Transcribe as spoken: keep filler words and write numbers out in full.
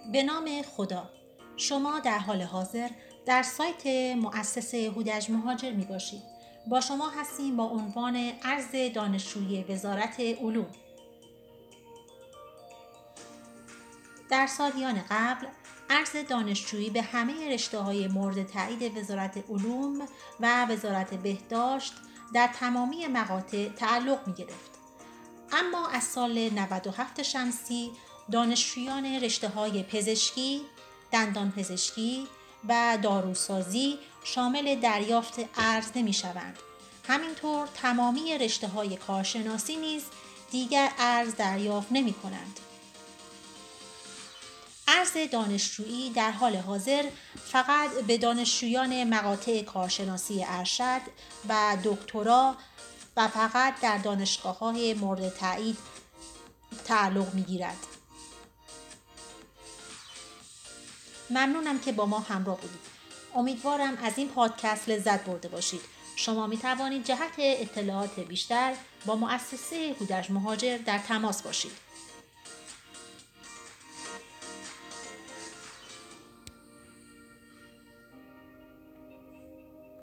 به نام خدا. شما در حال حاضر در سایت مؤسسه هودج مهاجر می باشید. با شما هستیم با عنوان عرض دانشجویی وزارت علوم. در سالیان قبل عرض دانشجویی به همه رشته‌های مورد تایید وزارت علوم و وزارت بهداشت در تمامی مقاطع تعلق می گرفت. اما از سال نود و هفت شمسی دانشجویان رشته‌های پزشکی، دندانپزشکی و داروسازی شامل دریافت ارز نمی‌شوند. همینطور تمامی رشته‌های کارشناسی نیز دیگر ارز دریافت نمی‌کنند. ارز دانشجویی در حال حاضر فقط به دانشجویان مقاطع کارشناسی ارشد و دکترا و فقط در دانشگاه‌های مورد تایید تعلق می‌گیرد. ممنونم که با ما همراه بودید. امیدوارم از این پادکست لذت برده باشید. شما می توانید جهت اطلاعات بیشتر با مؤسسه هودج مهاجر در تماس باشید.